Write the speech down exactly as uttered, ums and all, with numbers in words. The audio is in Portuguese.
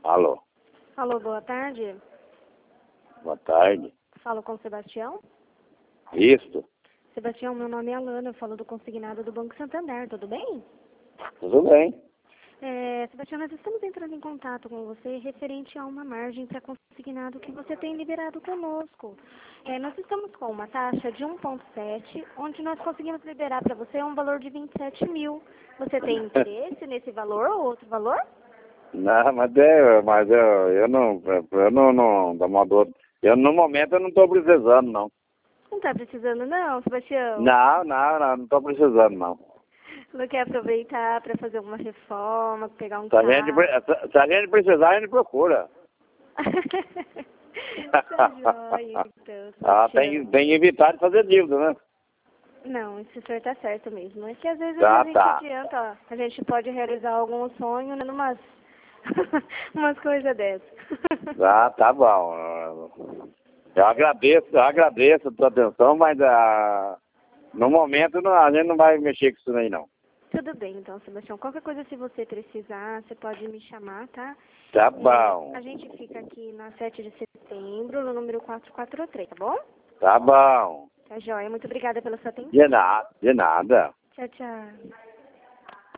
Alô, Alô, boa tarde. boa tarde. Falo com o Sebastião. Isto, Sebastião, meu nome é Alana, eu falo do consignado do Banco Santander, tudo bem? tudo bem? É, Sebastião, nós estamos entrando em contato com você referente a uma margem para consignado que você tem liberado conosco. É, nós estamos com uma taxa de um vírgula sete, onde nós conseguimos liberar para você um valor de vinte e sete mil. Você tem interesse nesse valor ou outro valor? Não, mas, é, mas eu, eu não, eu não, não, da modo, eu no momento eu não estou precisando, não. Não está precisando não, Sebastião? Não, não, não, não estou precisando, não. Não quer aproveitar para fazer uma reforma, pegar um Se a gente, carro? pre- se a gente precisar, a gente procura. Tá joia, então, Ah, tem, Sebastião. tem que evitar de fazer dívida, né? Não, esse senhor tá certo mesmo. É que às vezes Tá, a gente tá. adianta, ó, a gente pode realizar algum sonho numas umas coisas dessas. Ah, tá bom. Eu agradeço, eu agradeço a tua atenção, mas ah, no momento não, a gente não vai mexer com isso aí, não. Tudo bem, então, Sebastião. Qualquer coisa, se você precisar, você pode me chamar, tá? Tá É, bom. a gente fica aqui na sete de setembro, no número quatrocentos e quarenta e três, tá bom? Tá bom. Tá joia. Muito obrigada pela sua De atenção. nada, de nada. Tchau, tchau.